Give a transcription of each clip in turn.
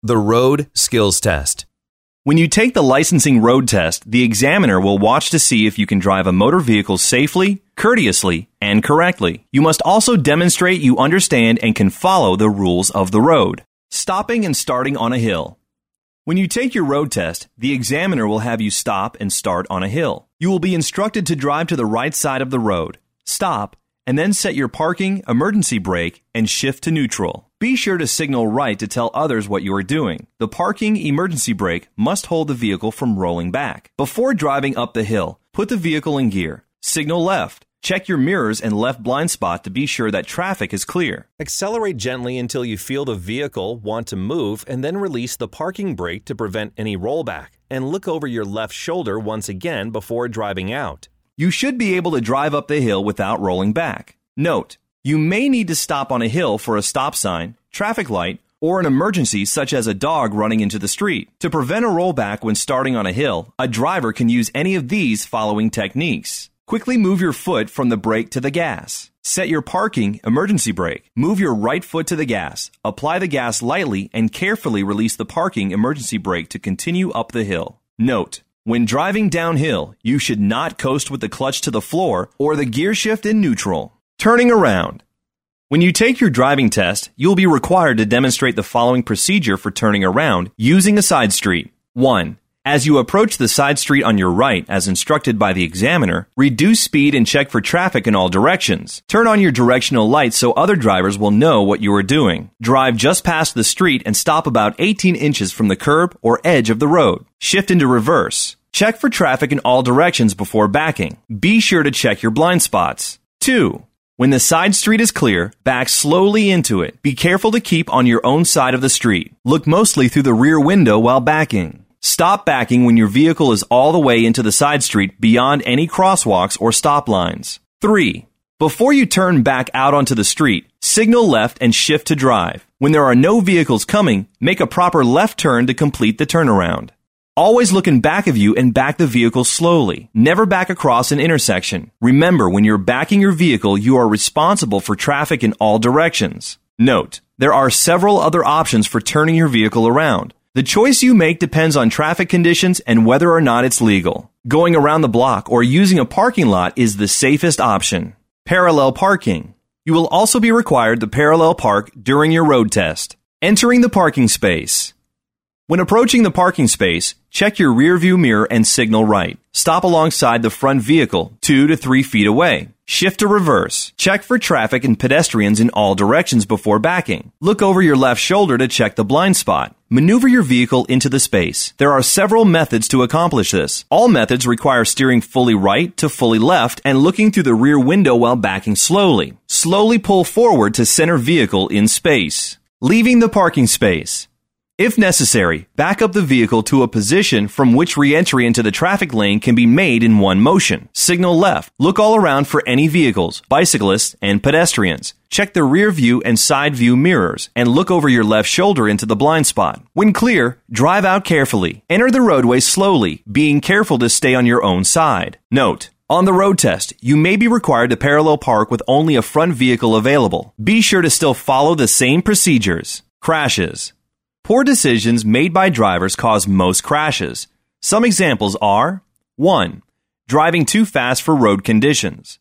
The road skills test. When you take the licensing road test, the examiner will watch to see if you can drive a motor vehicle safely, courteously, and correctly. You must also demonstrate you understand and can follow the rules of the road. Stopping and starting on a hill. When you take your road test, the examiner will have you stop and start on a hill. You will be instructed to drive to the right side of the road, stop, and then set your parking, emergency brake, and shift to neutral. Be sure to signal right to tell others what you are doing. The parking emergency brake must hold the vehicle from rolling back. Before driving up the hill, put the vehicle in gear. Signal left. Check your mirrors and left blind spot to be sure that traffic is clear. Accelerate gently until you feel the vehicle want to move and then release the parking brake to prevent any rollback. And look over your left shoulder once again before driving out. You should be able to drive up the hill without rolling back. Note, you may need to stop on a hill for a stop sign, traffic light, or an emergency such as a dog running into the street. To prevent a rollback when starting on a hill, a driver can use any of these following techniques. Quickly move your foot from the brake to the gas. Set your parking emergency brake. Move your right foot to the gas. Apply the gas lightly and carefully release the parking emergency brake to continue up the hill. Note, when driving downhill, you should not coast with the clutch to the floor or the gear shift in neutral. Turning around. When you take your driving test, you'll be required to demonstrate the following procedure for turning around using a side street. 1. As you approach the side street on your right, as instructed by the examiner, reduce speed and check for traffic in all directions. Turn on your directional lights so other drivers will know what you are doing. Drive just past the street and stop about 18 inches from the curb or edge of the road. Shift into reverse. Check for traffic in all directions before backing. Be sure to check your blind spots. 2. When the side street is clear, back slowly into it. Be careful to keep on your own side of the street. Look mostly through the rear window while backing. Stop backing when your vehicle is all the way into the side street beyond any crosswalks or stop lines. 3. Before you turn back out onto the street, signal left and shift to drive. When there are no vehicles coming, make a proper left turn to complete the turnaround. Always look in back of you and back the vehicle slowly. Never back across an intersection. Remember, when you're backing your vehicle, you are responsible for traffic in all directions. Note, there are several other options for turning your vehicle around. The choice you make depends on traffic conditions and whether or not it's legal. Going around the block or using a parking lot is the safest option. Parallel parking. You will also be required to parallel park during your road test. Entering the parking space. When approaching the parking space, check your rear view mirror and signal right. Stop alongside the front vehicle, 2 to 3 feet away. Shift to reverse. Check for traffic and pedestrians in all directions before backing. Look over your left shoulder to check the blind spot. Maneuver your vehicle into the space. There are several methods to accomplish this. All methods require steering fully right to fully left and looking through the rear window while backing slowly. Slowly pull forward to center vehicle in space. Leaving the parking space. If necessary, back up the vehicle to a position from which re-entry into the traffic lane can be made in one motion. Signal left. Look all around for any vehicles, bicyclists, and pedestrians. Check the rear view and side view mirrors, and look over your left shoulder into the blind spot. When clear, drive out carefully. Enter the roadway slowly, being careful to stay on your own side. Note, on the road test, you may be required to parallel park with only a front vehicle available. Be sure to still follow the same procedures. Crashes. Poor decisions made by drivers cause most crashes. Some examples are 1. Driving too fast for road conditions.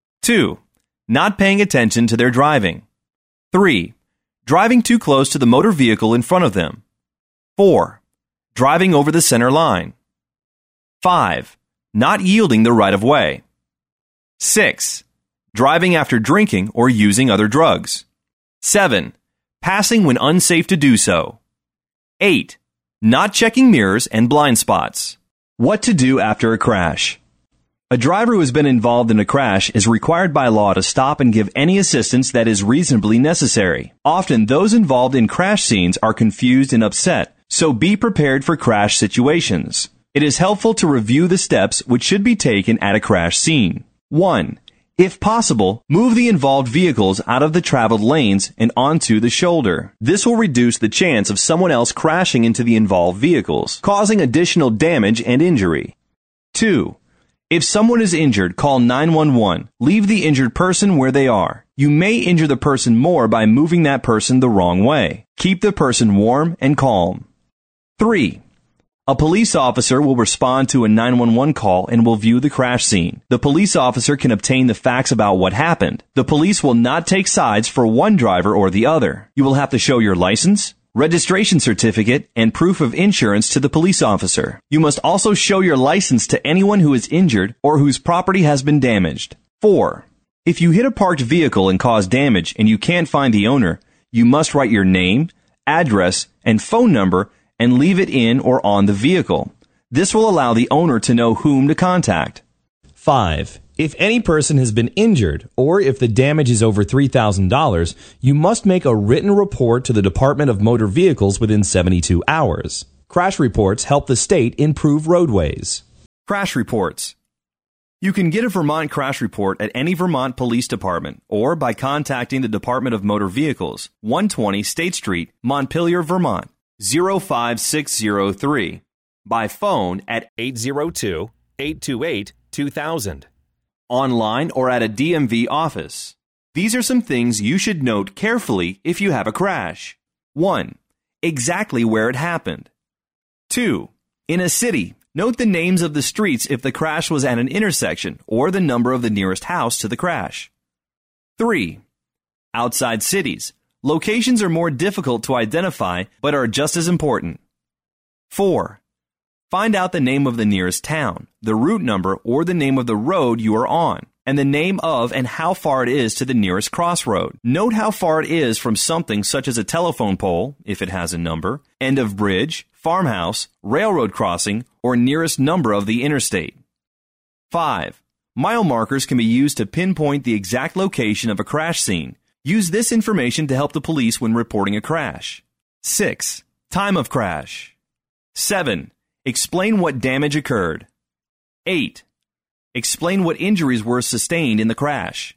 2. Not paying attention to their driving. 3. Driving too close to the motor vehicle in front of them. 4. Driving over the center line. 5. Not yielding the right of way. 6. Driving after drinking or using other drugs. 7. Passing when unsafe to do so. 8. Not checking mirrors and blind spots. What to do after a crash. A driver who has been involved in a crash is required by law to stop and give any assistance that is reasonably necessary. Often, those involved in crash scenes are confused and upset, so be prepared for crash situations. It is helpful to review the steps which should be taken at a crash scene. 1. If possible, move the involved vehicles out of the traveled lanes and onto the shoulder. This will reduce the chance of someone else crashing into the involved vehicles, causing additional damage and injury. 2. If someone is injured, call 911. Leave the injured person where they are. You may injure the person more by moving that person the wrong way. Keep the person warm and calm. 3. A police officer will respond to a 911 call and will view the crash scene. The police officer can obtain the facts about what happened. The police will not take sides for one driver or the other. You will have to show your license, registration certificate, and proof of insurance to the police officer. You must also show your license to anyone who is injured or whose property has been damaged. 4. If you hit a parked vehicle and cause damage and you can't find the owner, you must write your name, address, and phone number and leave it in or on the vehicle. This will allow the owner to know whom to contact. 5. If any person has been injured or if the damage is over $3,000, you must make a written report to the Department of Motor Vehicles within 72 hours. Crash reports help the state improve roadways. Crash reports. You can get a Vermont crash report at any Vermont Police Department or by contacting the Department of Motor Vehicles, 120 State Street, Montpelier, Vermont, 05603. By phone at 802-828-2000. Online or at a DMV office. These are some things you should note carefully if you have a crash. 1. Exactly where it happened. 2. In a city, note the names of the streets if the crash was at an intersection or the number of the nearest house to the crash. 3. Outside cities. Locations are more difficult to identify but are just as important. 4. Find out the name of the nearest town, the route number or the name of the road you are on, and the name of and how far it is to the nearest crossroad. Note how far it is from something such as a telephone pole, if it has a number, end of bridge, farmhouse, railroad crossing, or nearest number of the interstate. 5. Mile markers can be used to pinpoint the exact location of a crash scene. Use this information to help the police when reporting a crash. 6. Time of crash. 7. Explain what damage occurred. 8. Explain what injuries were sustained in the crash.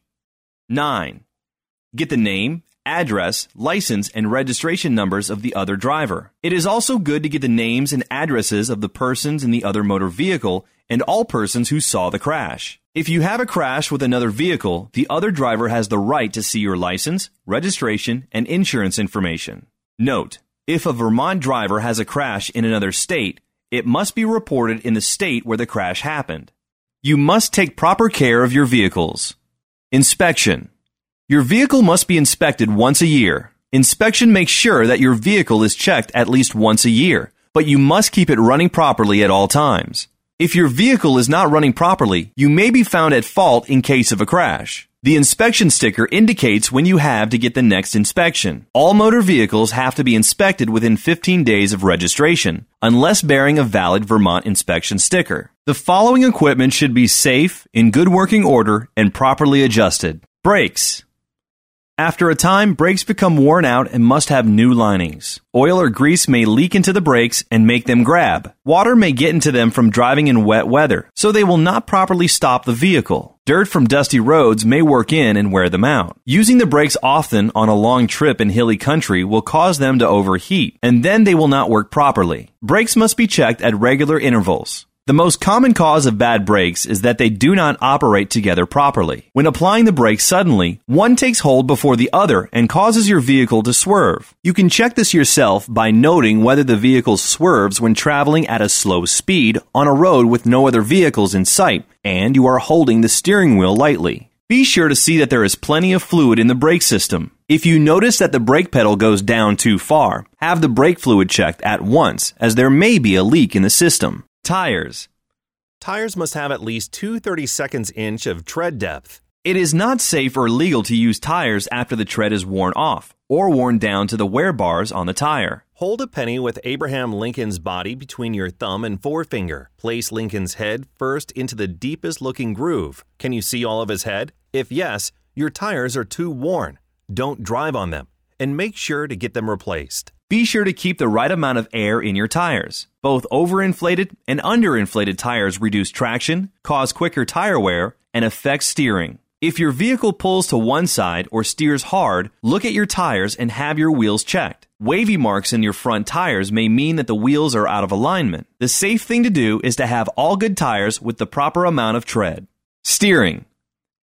9. Get the name, address, license, and registration numbers of the other driver. It is also good to get the names and addresses of the persons in the other motor vehicle and all persons who saw the crash. If you have a crash with another vehicle, the other driver has the right to see your license, registration, and insurance information. Note, if a Vermont driver has a crash in another state, it must be reported in the state where the crash happened. You must take proper care of your vehicles. Inspection. Your vehicle must be inspected once a year. Inspection makes sure that your vehicle is checked at least once a year, but you must keep it running properly at all times. If your vehicle is not running properly, you may be found at fault in case of a crash. The inspection sticker indicates when you have to get the next inspection. All motor vehicles have to be inspected within 15 days of registration, unless bearing a valid Vermont inspection sticker. The following equipment should be safe, in good working order, and properly adjusted. Brakes. After a time, brakes become worn out and must have new linings. Oil or grease may leak into the brakes and make them grab. Water may get into them from driving in wet weather, so they will not properly stop the vehicle. Dirt from dusty roads may work in and wear them out. Using the brakes often on a long trip in hilly country will cause them to overheat, and then they will not work properly. Brakes must be checked at regular intervals. The most common cause of bad brakes is that they do not operate together properly. When applying the brakes suddenly, one takes hold before the other and causes your vehicle to swerve. You can check this yourself by noting whether the vehicle swerves when traveling at a slow speed on a road with no other vehicles in sight and you are holding the steering wheel lightly. Be sure to see that there is plenty of fluid in the brake system. If you notice that the brake pedal goes down too far, have the brake fluid checked at once, as there may be a leak in the system. Tires. Tires must have at least 2/32 inch of tread depth. It is not safe or legal to use tires after the tread is worn off or worn down to the wear bars on the tire. Hold a penny with Abraham Lincoln's body between your thumb and forefinger. Place Lincoln's head first into the deepest looking groove. Can you see all of his head? If yes, your tires are too worn. Don't drive on them, and make sure to get them replaced. Be sure to keep the right amount of air in your tires. Both overinflated and underinflated tires reduce traction, cause quicker tire wear, and affect steering. If your vehicle pulls to one side or steers hard, look at your tires and have your wheels checked. Wavy marks in your front tires may mean that the wheels are out of alignment. The safe thing to do is to have all good tires with the proper amount of tread. Steering.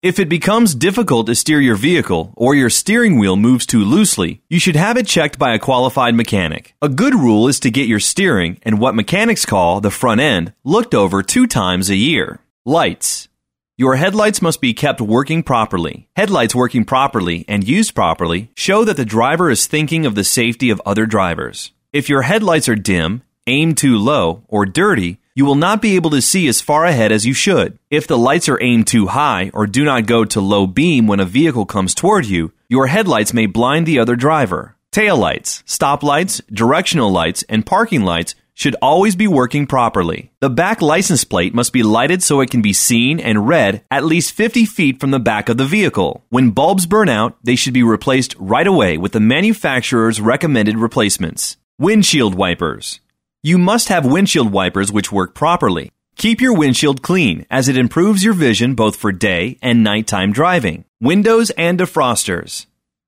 If it becomes difficult to steer your vehicle or your steering wheel moves too loosely, you should have it checked by a qualified mechanic. A good rule is to get your steering and what mechanics call the front end looked over 2 times a year. Lights. Your headlights must be kept working properly. Headlights working properly and used properly show that the driver is thinking of the safety of other drivers. If your headlights are dim, aimed too low, or dirty, you will not be able to see as far ahead as you should. If the lights are aimed too high or do not go to low beam when a vehicle comes toward you, your headlights may blind the other driver. Taillights, stoplights, directional lights, and parking lights should always be working properly. The back license plate must be lighted so it can be seen and read at least 50 feet from the back of the vehicle. When bulbs burn out, they should be replaced right away with the manufacturer's recommended replacements. Windshield wipers. You must have windshield wipers which work properly. Keep your windshield clean as it improves your vision both for day and nighttime driving. Windows and defrosters.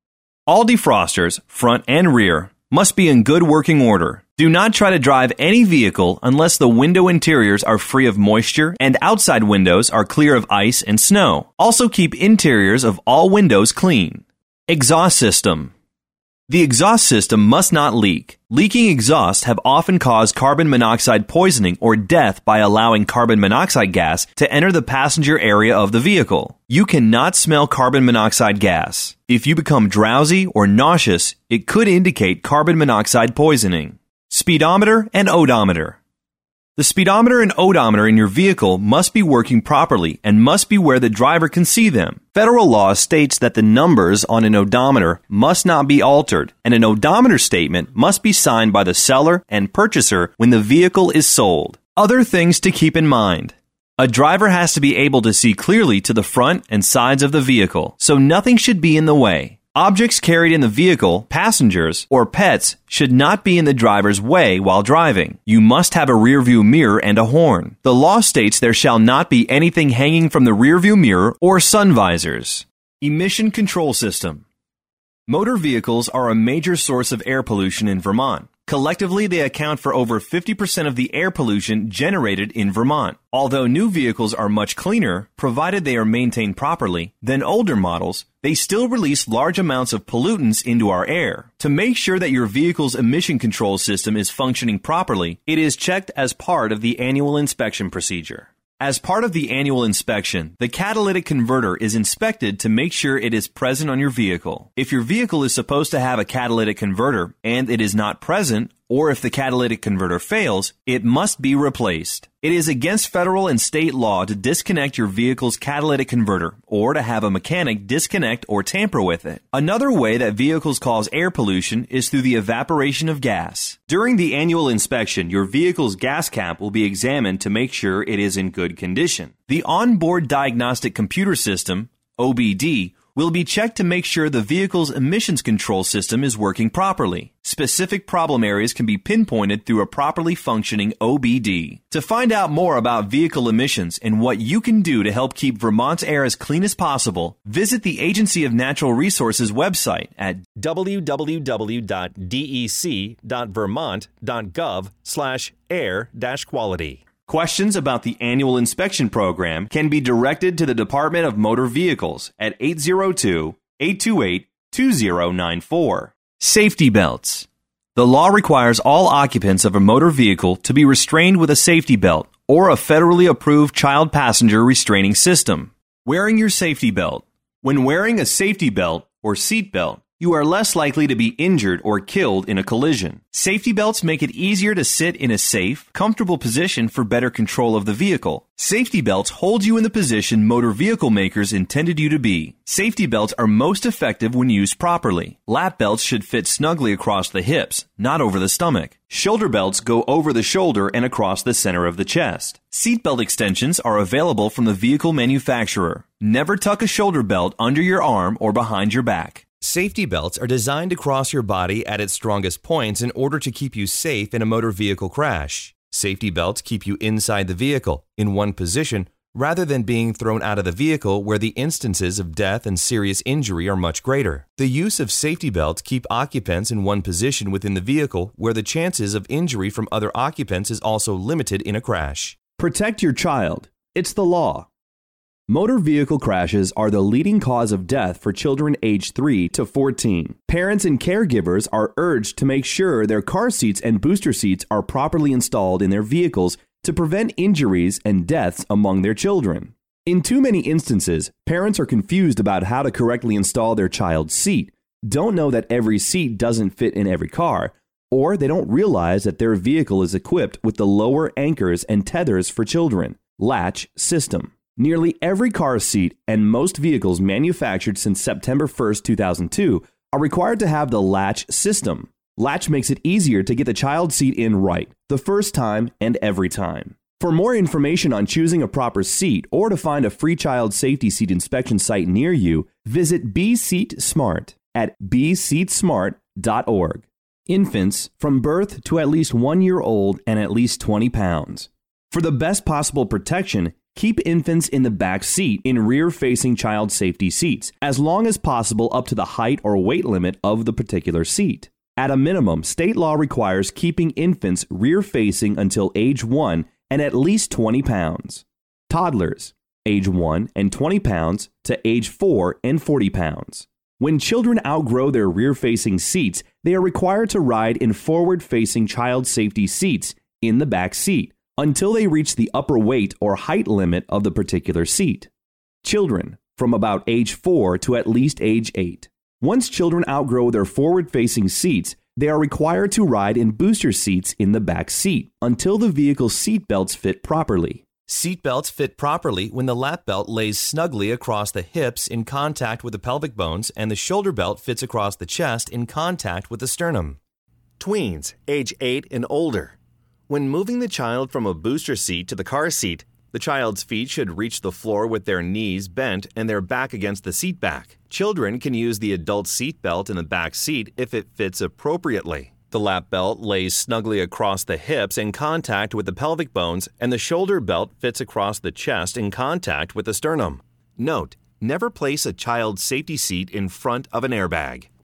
All defrosters, front and rear, must be in good working order. Do not try to drive any vehicle unless the window interiors are free of moisture and outside windows are clear of ice and snow. Also keep interiors of all windows clean. Exhaust system. The exhaust system must not leak. Leaking exhausts have often caused carbon monoxide poisoning or death by allowing carbon monoxide gas to enter the passenger area of the vehicle. You cannot smell carbon monoxide gas. If you become drowsy or nauseous, it could indicate carbon monoxide poisoning. Speedometer and odometer. The speedometer and odometer in your vehicle must be working properly and must be where the driver can see them. Federal law states that the numbers on an odometer must not be altered, and an odometer statement must be signed by the seller and purchaser when the vehicle is sold. Other things to keep in mind. A driver has to be able to see clearly to the front and sides of the vehicle, so nothing should be in the way. Objects carried in the vehicle, passengers, or pets should not be in the driver's way while driving. You must have a rearview mirror and a horn. The law states there shall not be anything hanging from the rearview mirror or sun visors. Emission control system. Motor vehicles are a major source of air pollution in Vermont. Collectively, they account for over 50% of the air pollution generated in Vermont. Although new vehicles are much cleaner, provided they are maintained properly, than older models, they still release large amounts of pollutants into our air. To make sure that your vehicle's emission control system is functioning properly, it is checked as part of the annual inspection procedure. As part of the annual inspection, the catalytic converter is inspected to make sure it is present on your vehicle. If your vehicle is supposed to have a catalytic converter and it is not present, or if the catalytic converter fails, it must be replaced. It is against federal and state law to disconnect your vehicle's catalytic converter or to have a mechanic disconnect or tamper with it. Another way that vehicles cause air pollution is through the evaporation of gas. During the annual inspection, your vehicle's gas cap will be examined to make sure it is in good condition. The onboard diagnostic computer system, OBD, will be checked to make sure the vehicle's emissions control system is working properly. Specific problem areas can be pinpointed through a properly functioning OBD. To find out more about vehicle emissions and what you can do to help keep Vermont's air as clean as possible, visit the Agency of Natural Resources website at www.dec.vermont.gov/air-quality. Questions about the annual inspection program can be directed to the Department of Motor Vehicles at 802-828-2094. Safety belts. The law requires all occupants of a motor vehicle to be restrained with a safety belt or a federally approved child passenger restraining system. Wearing your safety belt. When wearing a safety belt or seat belt, you are less likely to be injured or killed in a collision. Safety belts make it easier to sit in a safe, comfortable position for better control of the vehicle. Safety belts hold you in the position motor vehicle makers intended you to be. Safety belts are most effective when used properly. Lap belts should fit snugly across the hips, not over the stomach. Shoulder belts go over the shoulder and across the center of the chest. Seatbelt extensions are available from the vehicle manufacturer. Never tuck a shoulder belt under your arm or behind your back. Safety belts are designed to cross your body at its strongest points in order to keep you safe in a motor vehicle crash. Safety belts keep you inside the vehicle, in one position, rather than being thrown out of the vehicle where the instances of death and serious injury are much greater. The use of safety belts keep occupants in one position within the vehicle where the chances of injury from other occupants is also limited in a crash. Protect your child. It's the law. Motor vehicle crashes are the leading cause of death for children aged 3 to 14. Parents and caregivers are urged to make sure their car seats and booster seats are properly installed in their vehicles to prevent injuries and deaths among their children. In too many instances, parents are confused about how to correctly install their child's seat, don't know that every seat doesn't fit in every car, or they don't realize that their vehicle is equipped with the lower anchors and tethers for children, latch system. Nearly every car seat and most vehicles manufactured since September 1st, 2002 are required to have the latch system. Latch makes it easier to get the child seat in right, the first time and every time. For more information on choosing a proper seat or to find a free child safety seat inspection site near you, visit BSeatSmart at bseatsmart.org. Infants from birth to at least 1 year old and at least 20 pounds. For the best possible protection, keep infants in the back seat in rear-facing child safety seats, as long as possible up to the height or weight limit of the particular seat. At a minimum, state law requires keeping infants rear-facing until age 1 and at least 20 pounds. Toddlers, age 1 and 20 pounds to age 4 and 40 pounds. When children outgrow their rear-facing seats, they are required to ride in forward-facing child safety seats in the back seat until they reach the upper weight or height limit of the particular seat. Children from about age 4 to at least age 8. Once children outgrow their forward-facing seats, they are required to ride in booster seats in the back seat until the vehicle's seat belts fit properly. Seat belts fit properly when the lap belt lays snugly across the hips in contact with the pelvic bones and the shoulder belt fits across the chest in contact with the sternum. Tweens, age 8 and older. When moving the child from a booster seat to the car seat, the child's feet should reach the floor with their knees bent and their back against the seat back. Children can use the adult seat belt in the back seat if it fits appropriately. The lap belt lays snugly across the hips in contact with the pelvic bones, and the shoulder belt fits across the chest in contact with the sternum. Note: never place a child's safety seat in front of an airbag.